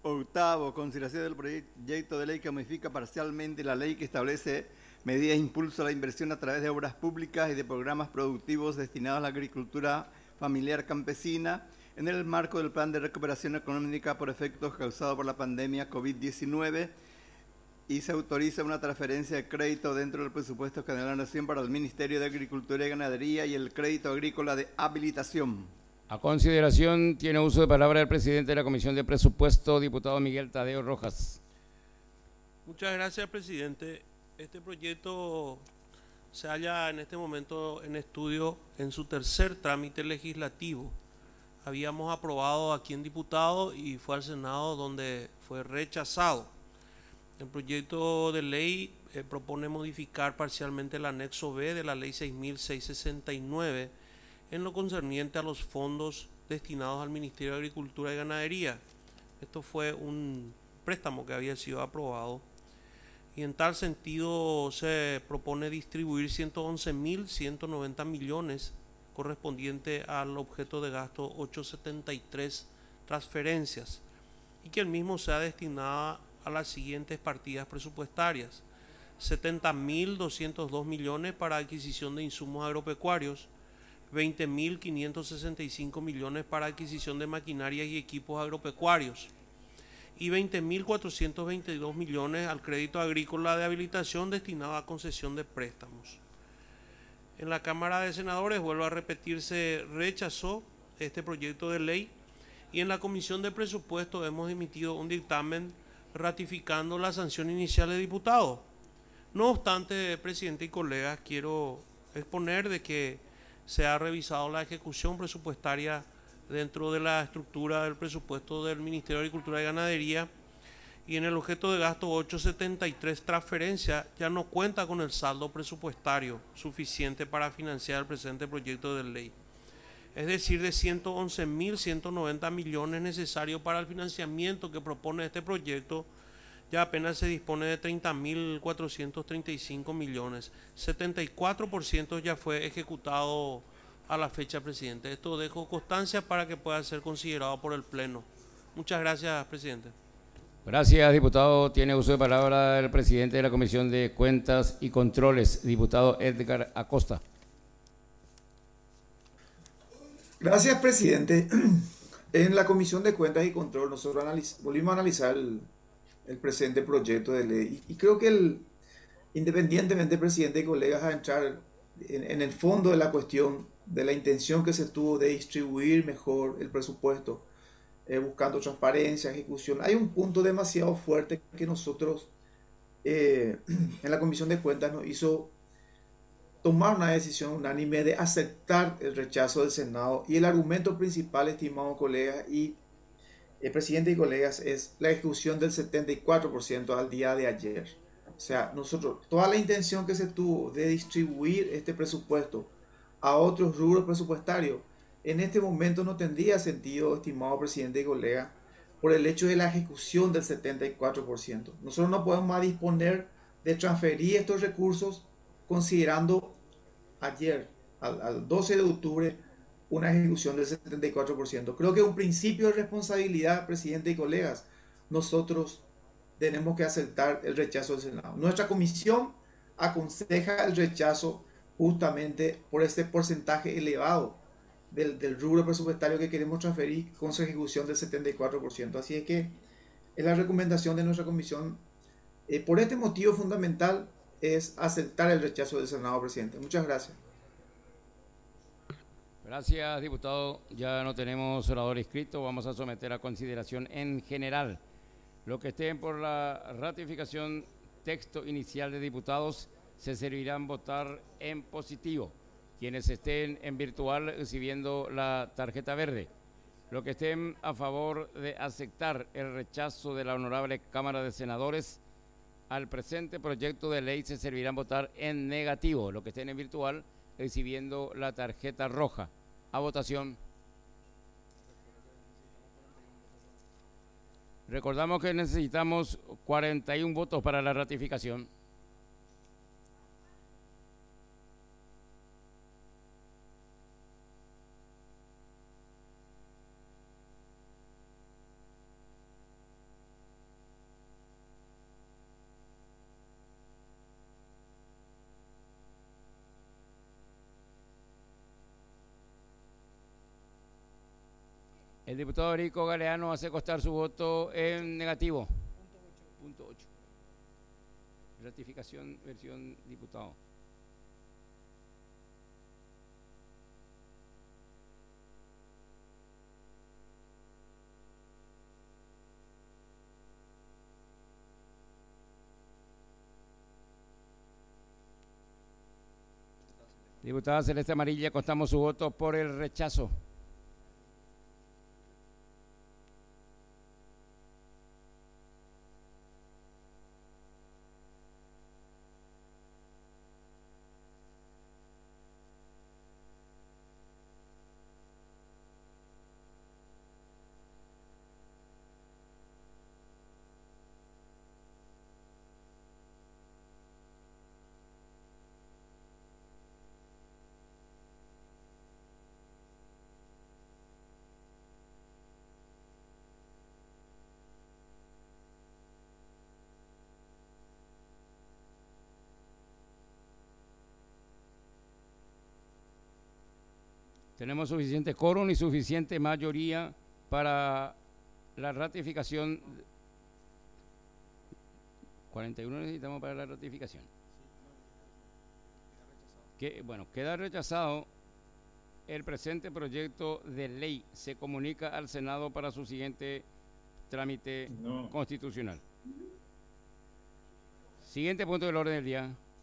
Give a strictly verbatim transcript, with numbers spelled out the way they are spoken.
Octavo, consideración del proyecto de ley que modifica parcialmente la ley que establece medidas de impulso a la inversión a través de obras públicas y de programas productivos destinados a la agricultura familiar campesina en el marco del Plan de Recuperación Económica por efectos causados por la pandemia COVID diecinueve, y se autoriza una transferencia de crédito dentro del presupuesto general de la Nación para el Ministerio de Agricultura y Ganadería y el crédito agrícola de habilitación. A consideración tiene uso de palabra el presidente de la Comisión de Presupuesto, diputado Miguel Tadeo Rojas. Muchas gracias, presidente. Este proyecto se halla en este momento en estudio en su tercer trámite legislativo. Habíamos aprobado aquí en diputado y fue al Senado donde fue rechazado. El proyecto de ley eh, propone modificar parcialmente el anexo B de la ley seis mil seiscientos sesenta y nueve en lo concerniente a los fondos destinados al Ministerio de Agricultura y Ganadería. Esto fue un préstamo que había sido aprobado y en tal sentido se propone distribuir ciento once mil ciento noventa millones correspondiente al objeto de gasto ochocientos setenta y tres transferencias y que el mismo sea destinado a las siguientes partidas presupuestarias: setenta mil doscientos dos millones para adquisición de insumos agropecuarios, veinte mil quinientos sesenta y cinco millones para adquisición de maquinaria y equipos agropecuarios y veinte mil cuatrocientos veintidós millones al crédito agrícola de habilitación destinado a concesión de préstamos. En la Cámara de Senadores, vuelvo a repetir, se rechazó este proyecto de ley y en la Comisión de Presupuestos hemos emitido un dictamen ratificando la sanción inicial de diputados. No obstante, presidente y colegas, quiero exponer de que se ha revisado la ejecución presupuestaria dentro de la estructura del presupuesto del Ministerio de Agricultura y Ganadería y en el objeto de gasto ochocientos setenta y tres transferencias ya no cuenta con el saldo presupuestario suficiente para financiar el presente proyecto de ley. Es decir, de ciento once mil ciento noventa millones necesarios para el financiamiento que propone este proyecto, ya apenas se dispone de treinta mil cuatrocientos treinta y cinco millones. setenta y cuatro por ciento ya fue ejecutado a la fecha, presidente. Esto dejo constancia para que pueda ser considerado por el Pleno. Muchas gracias, presidente. Gracias, diputado. Tiene uso de palabra el presidente de la Comisión de Cuentas y Controles, diputado Edgar Acosta. Gracias, presidente. En la Comisión de Cuentas y Control nosotros analiz volvimos a analizar el, el presente proyecto de ley y, y creo que el, independientemente, presidente y colegas, a entrar en, en el fondo de la cuestión de la intención que se tuvo de distribuir mejor el presupuesto, eh, buscando transparencia, ejecución, hay un punto demasiado fuerte que nosotros eh, en la Comisión de Cuentas nos hizo tomar una decisión unánime de aceptar el rechazo del Senado, y el argumento principal, estimados colegas y el presidente y colegas, es la ejecución del setenta y cuatro por ciento al día de ayer. O sea, nosotros, toda la intención que se tuvo de distribuir este presupuesto a otros rubros presupuestarios, en este momento no tendría sentido, estimado presidente y colegas, por el hecho de la ejecución del setenta y cuatro por ciento. Nosotros no podemos más disponer de transferir estos recursos considerando ayer, al, al doce de octubre, una ejecución del setenta y cuatro por ciento. Creo que es un principio de responsabilidad, presidente y colegas. Nosotros tenemos que aceptar el rechazo del Senado. Nuestra comisión aconseja el rechazo justamente por este porcentaje elevado del, del rubro presupuestario que queremos transferir con su ejecución del setenta y cuatro por ciento. Así es que es la recomendación de nuestra comisión. Eh, por este motivo fundamental es aceptar el rechazo del Senado, presidente. Muchas gracias. Gracias, diputado. Ya no tenemos orador inscrito. Vamos a someter a consideración en general. Los que estén por la ratificación texto inicial de diputados se servirán votar en positivo. Quienes estén en virtual recibiendo la tarjeta verde. Los que estén a favor de aceptar el rechazo de la Honorable Cámara de Senadores al presente proyecto de ley se servirán votar en negativo. Los que estén en virtual recibiendo la tarjeta roja. A votación. Recordamos que necesitamos cuarenta y uno votos para la ratificación. El diputado Erico Galeano hace constar su voto en negativo. Punto ocho. Ratificación, versión diputado. Diputada Celeste Amarilla, constamos su voto por el rechazo. Tenemos suficiente quórum y suficiente mayoría para la ratificación. cuarenta y uno necesitamos para la ratificación. Que, bueno, queda rechazado el presente proyecto de ley. Se comunica al Senado para su siguiente trámite no. constitucional. Siguiente punto del orden del día.